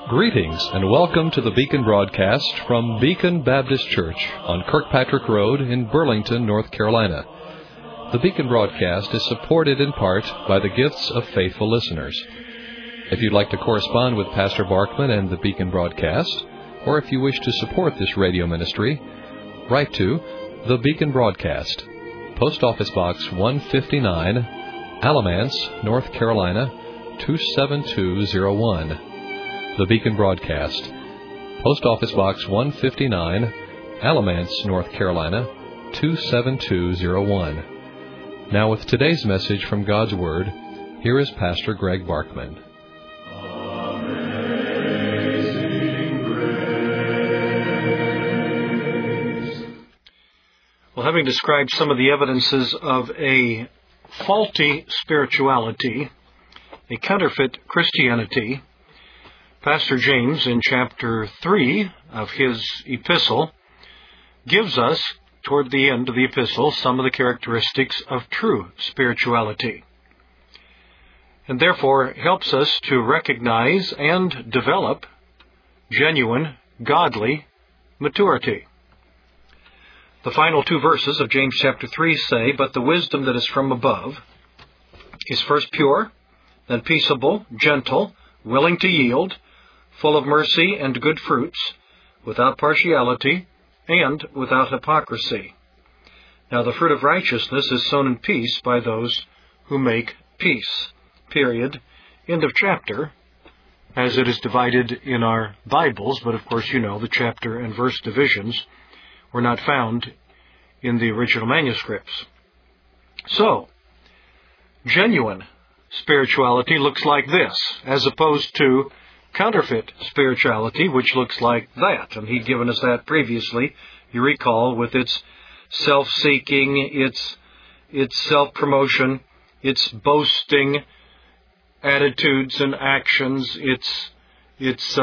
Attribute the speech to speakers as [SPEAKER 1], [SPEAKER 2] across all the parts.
[SPEAKER 1] Greetings and welcome to the Beacon broadcast from Beacon Baptist Church on Kirkpatrick Road in Burlington, North Carolina. The Beacon broadcast is supported in part by the gifts of faithful listeners. If you'd like to correspond with Pastor Barkman and the Beacon broadcast, or if you wish to support this radio ministry, write to the Beacon broadcast, Post Office Box 159, Alamance, North Carolina 27201. The Beacon broadcast, Post Office Box 159, Alamance, North Carolina 27201. Now with today's message from God's Word, here is Pastor Greg Barkman.
[SPEAKER 2] Well, having described some of the evidences of a faulty spirituality, a counterfeit Christianity, Pastor James, in chapter 3 of his epistle, gives us, toward the end of the epistle, some of the characteristics of true spirituality, and therefore helps us to recognize and develop genuine, godly maturity. The final two verses of James chapter 3 say, "But the wisdom that is from above is first pure, then peaceable, gentle, willing to yield, full of mercy and good fruits, without partiality and without hypocrisy. Now the fruit of righteousness is sown in peace by those who make peace." Period. End of chapter, as it is divided in our Bibles, but of course you know the chapter and verse divisions were not found in the original manuscripts. So, genuine spirituality looks like this, as opposed to counterfeit spirituality, which looks like that. And he'd given us that previously, you recall, with its self-seeking, its self-promotion, its boasting attitudes and actions, its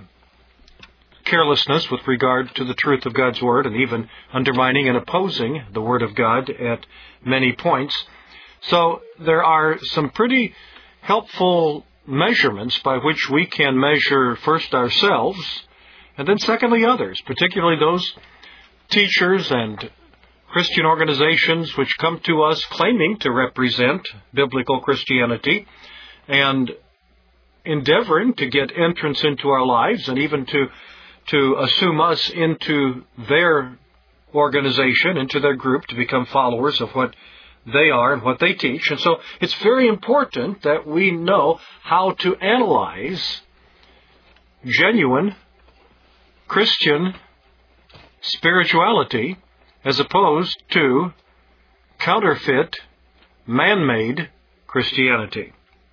[SPEAKER 2] carelessness with regard to the truth of God's Word, and even undermining and opposing the Word of God at many points. So there are some pretty helpful measurements by which we can measure first ourselves, and then secondly others, particularly those teachers and Christian organizations which come to us claiming to represent biblical Christianity and endeavoring to get entrance into our lives and even to assume us into their organization, into their group, to become followers of what they are and what they teach. And so it's very important that we know how to analyze genuine Christian spirituality as opposed to counterfeit, man-made Christianity.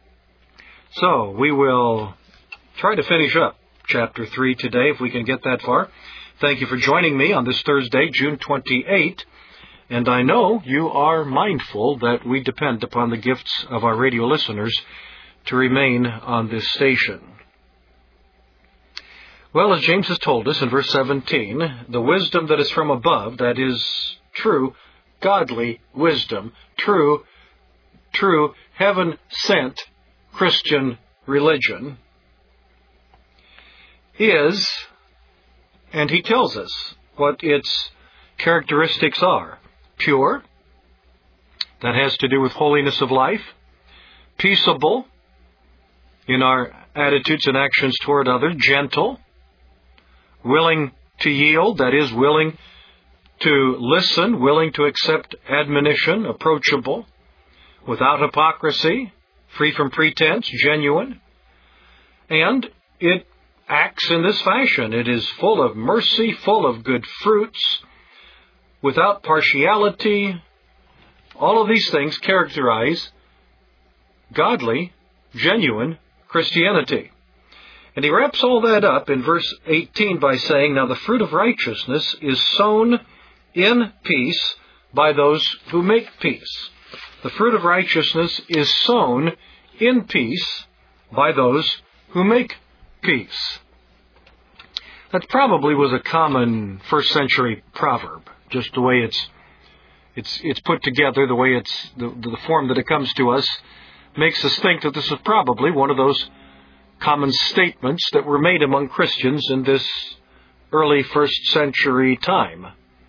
[SPEAKER 2] So we will try to finish up chapter 3 today, if we can get that far. Thank you for joining me on this Thursday, June 28. And I know you are mindful that we depend upon the gifts of our radio listeners to remain on this station. Well, as James has told us in verse 17, the wisdom that is from above, that is true, godly wisdom, true, heaven-sent Christian religion, is, and he tells us what its characteristics are: pure, that has to do with holiness of life; peaceable in our attitudes and actions toward others; gentle, willing to yield, that is, willing to listen, willing to accept admonition; approachable, without hypocrisy, free from pretense, genuine. And it acts in this fashion: it is full of mercy, full of good fruits, without partiality. All of these things characterize godly, genuine Christianity. And he wraps all that up in verse 18 by saying, "Now the fruit of righteousness is sown in peace by those who make peace." The fruit of righteousness is sown in peace by those who make peace. That probably was a common first century proverb, just the way it's put together, the way the form that it comes to us makes us think that this is probably one of those common statements that were made among Christians in this early first century time.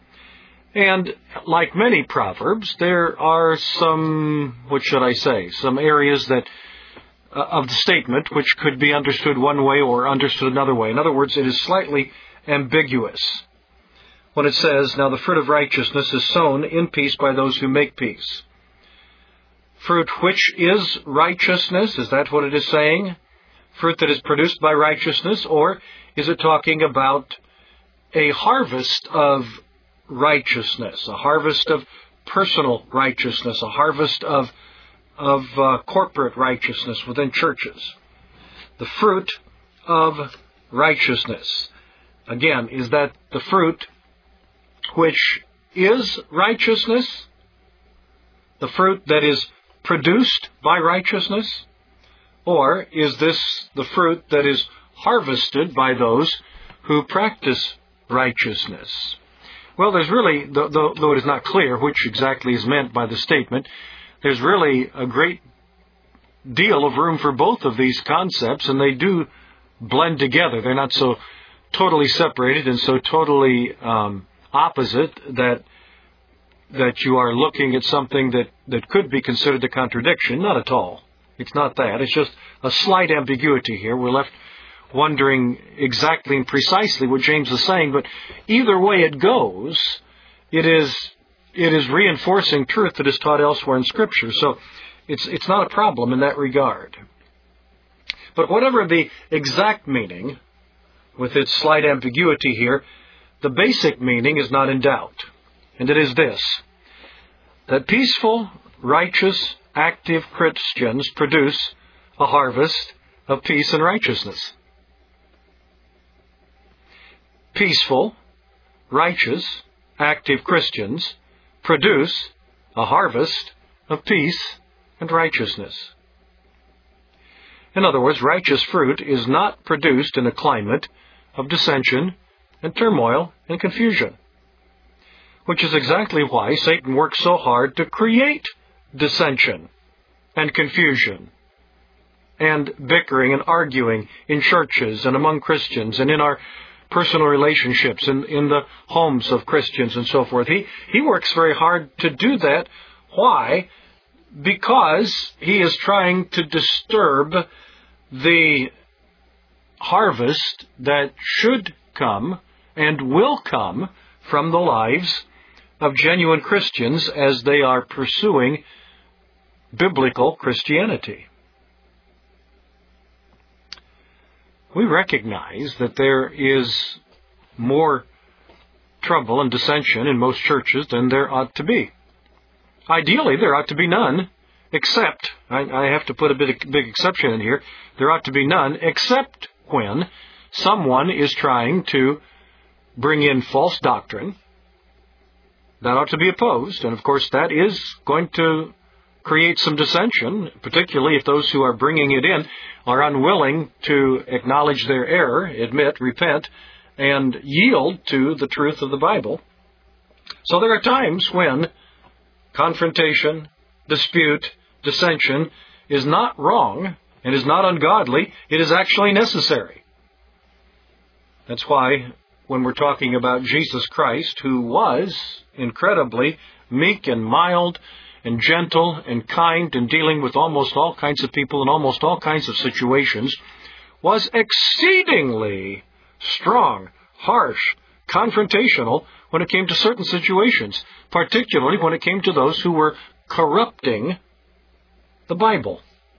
[SPEAKER 2] And like many proverbs, there are some areas that of the statement which could be understood one way or understood another way. In other words, it is slightly ambiguous. When it says, "Now the fruit of righteousness is sown in peace by those who make peace." Fruit which is righteousness, is that what it is saying? Fruit that is produced by righteousness, or is it talking about a harvest of righteousness, a harvest of personal righteousness, a harvest of corporate righteousness within churches? The fruit of righteousness. Again, is that the fruit which is righteousness? The fruit that is produced by righteousness? Or is this the fruit that is harvested by those who practice righteousness? Well, there's really, though it is not clear which exactly is meant by the statement, there's really a great deal of room for both of these concepts, and they do blend together. They're not so totally separated and so totally opposite that you are looking at something that could be considered a contradiction. Not at all. It's not that. It's just a slight ambiguity here. We're left wondering exactly and precisely what James is saying, but either way it goes, it is reinforcing truth that is taught elsewhere in Scripture. So it's not a problem in that regard. But whatever the exact meaning, with its slight ambiguity here, the basic meaning is not in doubt. And it is this: that peaceful, righteous, active Christians produce a harvest of peace and righteousness. Peaceful, righteous, active Christians produce a harvest of peace and righteousness. In other words, righteous fruit is not produced in a climate of dissension and turmoil and confusion, which is exactly why Satan works so hard to create dissension and confusion and bickering and arguing in churches and among Christians and in our personal relationships and in the homes of Christians and so forth. He works very hard to do that. Why? Because he is trying to disturb the harvest that should come and will come from the lives of genuine Christians as they are pursuing biblical Christianity. We recognize that there is more trouble and dissension in most churches than there ought to be. Ideally, there ought to be none, except, I have to put a big exception in here, there ought to be none except when someone is trying to bring in false doctrine. That ought to be opposed, and of course that is going to create some dissension, particularly if those who are bringing it in are unwilling to acknowledge their error, admit, repent, and yield to the truth of the Bible. So there are times when confrontation, dispute, dissension is not wrong and is not ungodly. It is actually necessary. That's why when we're talking about Jesus Christ, who was incredibly meek and mild and gentle and kind and dealing with almost all kinds of people in almost all kinds of situations, was exceedingly strong, harsh, confrontational when it came to certain situations, particularly when it came to those who were corrupting the Bible.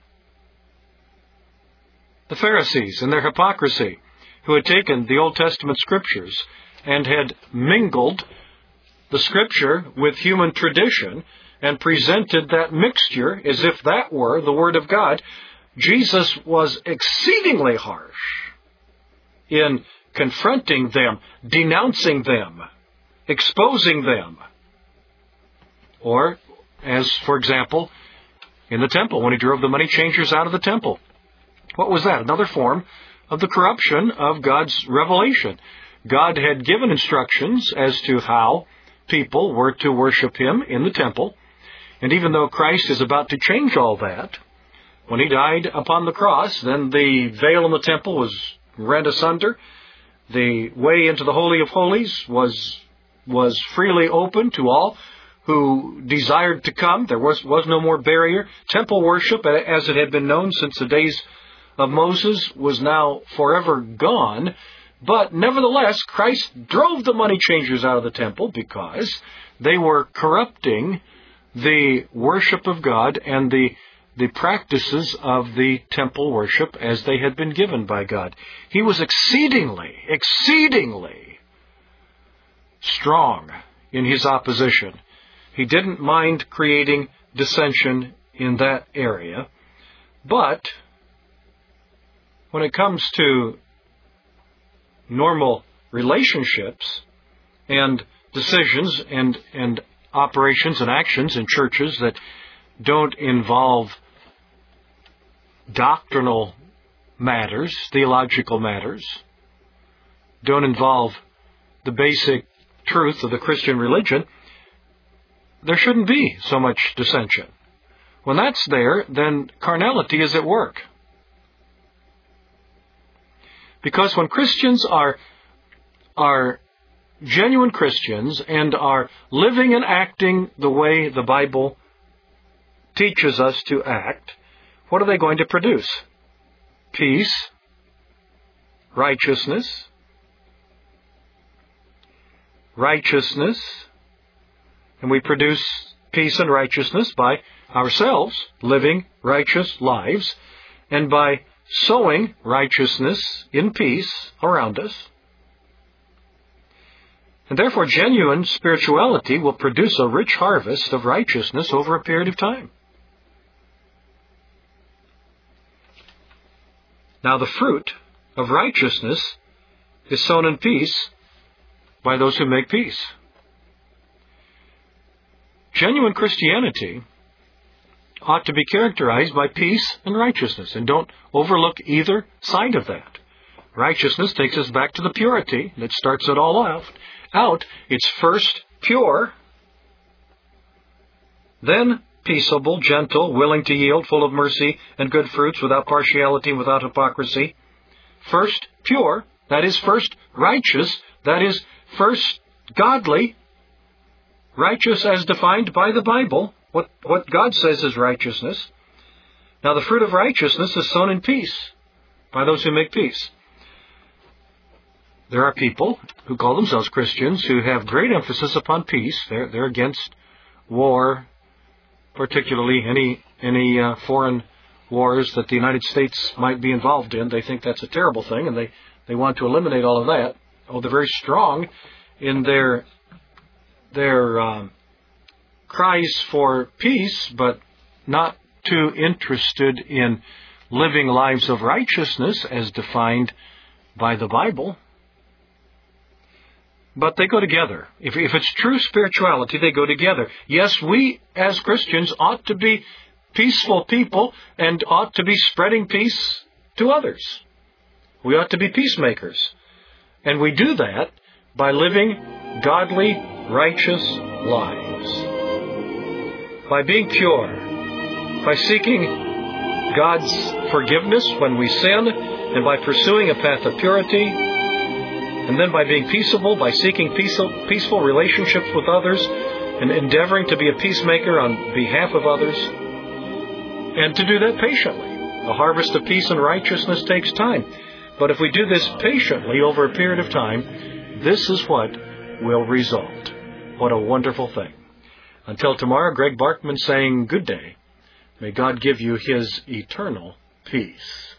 [SPEAKER 2] The Pharisees and their hypocrisy, who had taken the Old Testament Scriptures and had mingled the Scripture with human tradition and presented that mixture as if that were the Word of God. Jesus was exceedingly harsh in confronting them, denouncing them, exposing them. Or, as for example, in the temple, when he drove the money changers out of the temple. What was that? Another form of the corruption of God's revelation. God had given instructions as to how people were to worship Him in the temple. And even though Christ is about to change all that, When he died upon the cross, then the veil in the temple was rent asunder. The way into the Holy of Holies was freely open to all who desired to come. There was no more barrier. Temple worship, as it had been known since the days of Moses, was now forever gone. But nevertheless, Christ drove the money changers out of the temple because they were corrupting the worship of God and the practices of the temple worship as they had been given by God. He was exceedingly strong in his opposition. He didn't mind creating dissension in that area. But when it comes to normal relationships and decisions and operations and actions in churches that don't involve doctrinal matters, theological matters, don't involve the basic truth of the Christian religion, there shouldn't be so much dissension. When that's there, then carnality is at work. Because when Christians are genuine Christians and are living and acting the way the Bible teaches us to act, what are they going to produce? Peace, righteousness, and we produce peace and righteousness by ourselves living righteous lives and by sowing righteousness in peace around us. And therefore, genuine spirituality will produce a rich harvest of righteousness over a period of time. Now, the fruit of righteousness is sown in peace by those who make peace. Genuine Christianity ought to be characterized by peace and righteousness, and don't overlook either side of that. Righteousness takes us back to the purity that starts it all out. It's first pure, then peaceable, gentle, willing to yield, full of mercy and good fruits, without partiality, without hypocrisy. First pure, that is first righteous, that is first godly, righteous as defined by the Bible, what God says is righteousness. Now the fruit of righteousness is sown in peace by those who make peace. There are people who call themselves Christians who have great emphasis upon peace. They're against war, particularly any foreign wars that the United States might be involved in. They think that's a terrible thing, and they want to eliminate all of that. Oh, they're very strong in their cries for peace, but not too interested in living lives of righteousness as defined by the Bible. But they go together. If it's true spirituality, they go together. Yes, we as Christians ought to be peaceful people and ought to be spreading peace to others. We ought to be peacemakers. And we do that by living godly, righteous lives. By being pure. By seeking God's forgiveness when we sin, and by pursuing a path of purity. And then by being peaceable, by seeking peaceful relationships with others, and endeavoring to be a peacemaker on behalf of others. And to do that patiently. The harvest of peace and righteousness takes time. But if we do this patiently over a period of time, this is what will result. What a wonderful thing. Until tomorrow, Greg Barkman saying good day. May God give you His eternal peace.